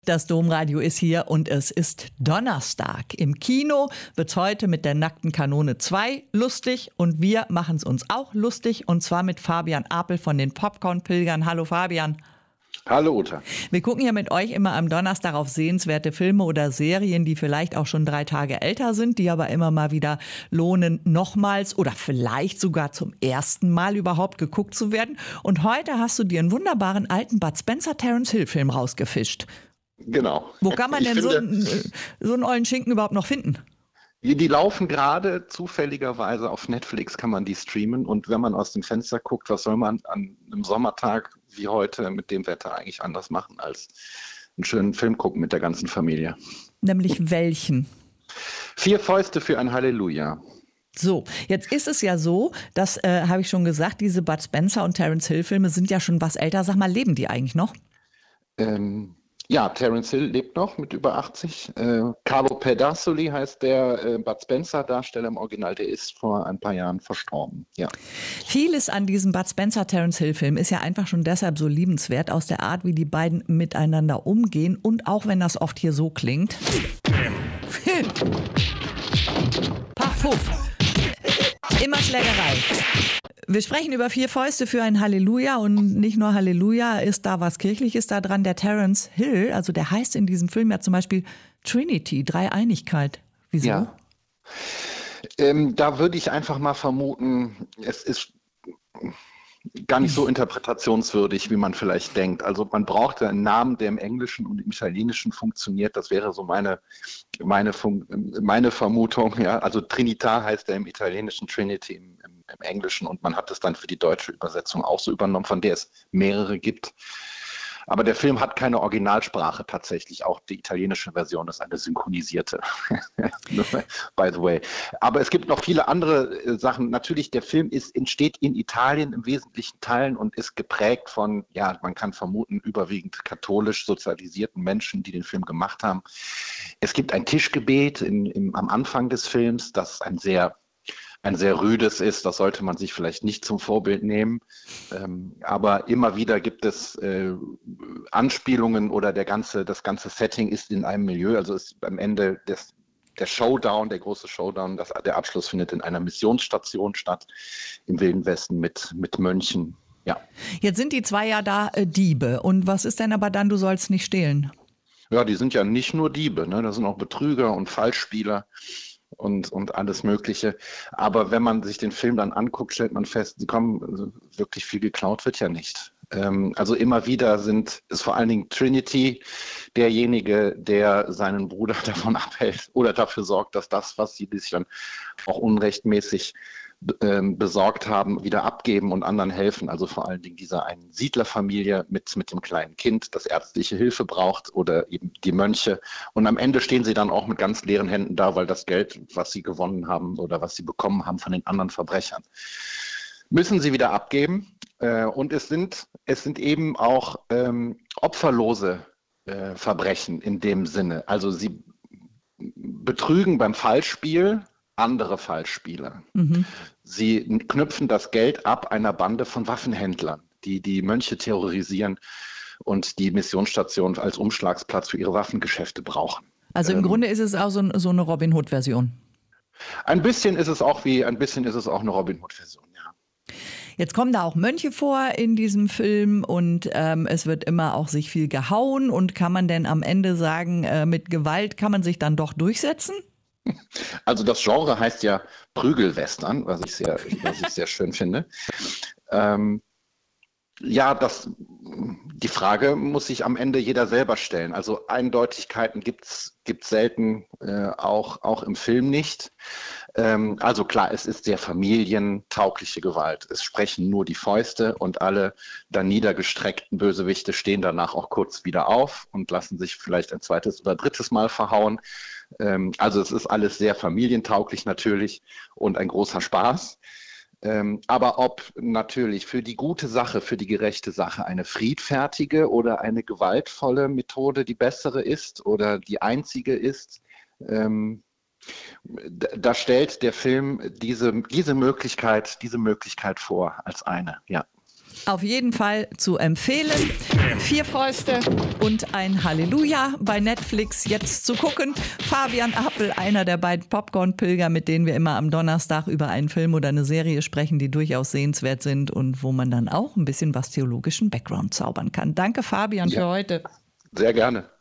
Das Domradio ist hier und es ist Donnerstag. Im Kino wird's heute mit der Nackten Kanone 2 lustig und wir machen es uns auch lustig und zwar mit Fabian Apel von den Popcorn-Pilgern. Hallo Fabian. Hallo Uta. Wir gucken ja mit euch immer am Donnerstag auf sehenswerte Filme oder Serien, die vielleicht auch schon 3 Tage älter sind, die aber immer mal wieder lohnen, nochmals oder vielleicht sogar zum ersten Mal überhaupt geguckt zu werden. Und heute hast du dir einen wunderbaren alten Bud Spencer-Terence-Hill-Film rausgefischt. Genau. Wo kann man denn so einen ollen Schinken überhaupt noch finden? Die laufen gerade zufälligerweise auf Netflix, kann man die streamen. Und wenn man aus dem Fenster guckt, was soll man an einem Sommertag wie heute mit dem Wetter eigentlich anders machen, als einen schönen Film gucken mit der ganzen Familie. Nämlich welchen? 4 Fäuste für ein Halleluja. So, jetzt ist es ja so, das habe ich schon gesagt, diese Bud Spencer und Terence Hill Filme sind ja schon was älter. Sag mal, leben die eigentlich noch? Ja, Terence Hill lebt noch mit über 80. Carlo Pedazzoli heißt der Bud Spencer-Darsteller im Original, der ist vor ein paar Jahren verstorben. Ja. Vieles an diesem Bud Spencer-Terence Hill-Film ist ja einfach schon deshalb so liebenswert, aus der Art, wie die beiden miteinander umgehen und auch wenn das oft hier so klingt. Paff, puff. Immer Schlägerei. Wir sprechen über 4 Fäuste für ein Halleluja und nicht nur Halleluja, ist da was Kirchliches da dran. Der Terence Hill, also der heißt in diesem Film ja zum Beispiel Trinity, Dreieinigkeit. Wieso? Ja. Da würde ich einfach mal vermuten, es ist gar nicht so interpretationswürdig, wie man vielleicht denkt. Also man braucht einen Namen, der im Englischen und im Italienischen funktioniert. Das wäre so meine Vermutung. Ja. Also Trinità heißt er im Italienischen, Trinity im Englischen und man hat es dann für die deutsche Übersetzung auch so übernommen, von der es mehrere gibt. Aber der Film hat keine Originalsprache tatsächlich. Auch die italienische Version ist eine synchronisierte. By the way. Aber es gibt noch viele andere Sachen. Natürlich, der Film entsteht in Italien im wesentlichen Teilen und ist geprägt von, ja, man kann vermuten, überwiegend katholisch sozialisierten Menschen, die den Film gemacht haben. Es gibt ein Tischgebet am Anfang des Films, das ein sehr rüdes ist, das sollte man sich vielleicht nicht zum Vorbild nehmen. Aber immer wieder gibt es Anspielungen oder das ganze Setting ist in einem Milieu. Also ist am Ende der Showdown, der große Showdown, der Abschluss findet in einer Missionsstation statt, im Wilden Westen mit Mönchen. Ja. Jetzt sind die 2 ja da Diebe. Und was ist denn aber dann, du sollst nicht stehlen? Ja, die sind ja nicht nur Diebe, ne? Da sind auch Betrüger und Falschspieler. Und alles Mögliche. Aber wenn man sich den Film dann anguckt, stellt man fest, also wirklich viel geklaut wird ja nicht. Also immer wieder ist vor allen Dingen Trinity derjenige, der seinen Bruder davon abhält oder dafür sorgt, dass das, was sie sich dann auch unrechtmäßig besorgt haben, wieder abgeben und anderen helfen. Also vor allen Dingen dieser einen Siedlerfamilie mit dem kleinen Kind, das ärztliche Hilfe braucht oder eben die Mönche. Und am Ende stehen sie dann auch mit ganz leeren Händen da, weil das Geld, was sie gewonnen haben oder was sie bekommen haben von den anderen Verbrechern, müssen sie wieder abgeben. Und es sind eben auch opferlose Verbrechen in dem Sinne. Also sie betrügen beim Falschspiel andere Falschspieler. Mhm. Sie knüpfen das Geld ab einer Bande von Waffenhändlern, die Mönche terrorisieren und die Missionsstation als Umschlagsplatz für ihre Waffengeschäfte brauchen. Also im Grunde ist es auch so eine Robin Hood-Version. Ein bisschen ist es auch eine Robin Hood-Version, ja. Jetzt kommen da auch Mönche vor in diesem Film und es wird immer auch sich viel gehauen. Und kann man denn am Ende sagen, mit Gewalt kann man sich dann doch durchsetzen? Also das Genre heißt ja Prügelwestern, was ich sehr schön finde. Ja, die Frage muss sich am Ende jeder selber stellen. Also Eindeutigkeiten gibt's selten, auch im Film nicht. Also klar, es ist sehr familientaugliche Gewalt. Es sprechen nur die Fäuste und alle dann niedergestreckten Bösewichte stehen danach auch kurz wieder auf und lassen sich vielleicht ein zweites oder drittes Mal verhauen. Also es ist alles sehr familientauglich natürlich und ein großer Spaß. Aber ob natürlich für die gute Sache, für die gerechte Sache eine friedfertige oder eine gewaltvolle Methode die bessere ist oder die einzige ist, da stellt der Film diese Möglichkeit vor als eine, ja. Auf jeden Fall zu empfehlen. 4 Fäuste und ein Halleluja bei Netflix jetzt zu gucken. Fabian Apel, einer der beiden Popcorn-Pilger, mit denen wir immer am Donnerstag über einen Film oder eine Serie sprechen, die durchaus sehenswert sind und wo man dann auch ein bisschen was theologischen Background zaubern kann. Danke, Fabian, für heute. Sehr gerne.